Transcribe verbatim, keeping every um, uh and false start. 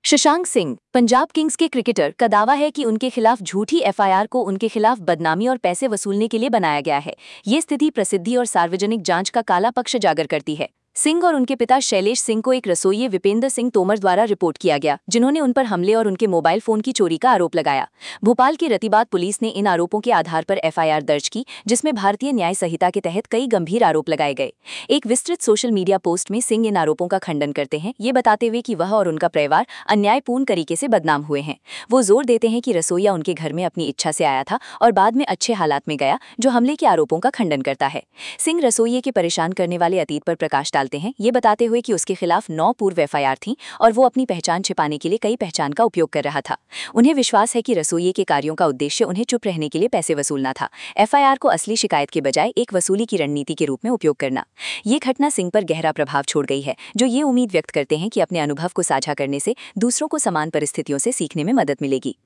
Shashank Singh, Punjab Kings के cricketer, का दावा है कि उनके खिलाफ झूठी एफआईआर को उनके खिलाफ बदनामी और पैसे वसूलने के लिए बनाया गया है। ये स्थिति प्रसिद्धि और सार्वजनिक जांच का काला पक्ष उजागर करती है। सिंह और उनके पिता शैलेश सिंह को एक रसोइये विपेंद्र सिंह तोमर द्वारा रिपोर्ट किया गया, जिन्होंने उन पर हमले और उनके मोबाइल फोन की चोरी का आरोप लगाया। भोपाल की रतिबाद पुलिस ने इन आरोपों के आधार पर एफआईआर दर्ज की, जिसमें भारतीय न्याय संहिता के तहत कई गंभीर आरोप लगाए गए। एक विस्तृत सोशल मीडिया पोस्ट में सिंह इन आरोपों का खंडन करते हैं, ये बताते हुए कि वह और उनका परिवार अन्यायपूर्ण तरीके से बदनाम हुए हैं। वो जोर देते हैं कि रसोइया उनके घर में अपनी इच्छा से आया था और बाद में अच्छे हालात में गया, जो हमले के आरोपों का खंडन करता है। सिंह रसोइये के परेशान करने वाले अतीत पर प्रकाश डालते हैं, ये बताते हुए कि उसके खिलाफ नौ पूर्व एफआईआर थीं और वो अपनी पहचान छिपाने के लिए कई पहचान का उपयोग कर रहा था। उन्हें विश्वास है कि रसोइये के कार्यों का उद्देश्य उन्हें चुप रहने के लिए पैसे वसूलना था, एफआईआर को असली शिकायत के बजाय एक वसूली की रणनीति के रूप में उपयोग करना। ये घटना सिंह पर गहरा प्रभाव छोड़ गई है, जो ये उम्मीद व्यक्त करते हैं कि अपने अनुभव को साझा करने से दूसरों को समान परिस्थितियों से सीखने में मदद मिलेगी।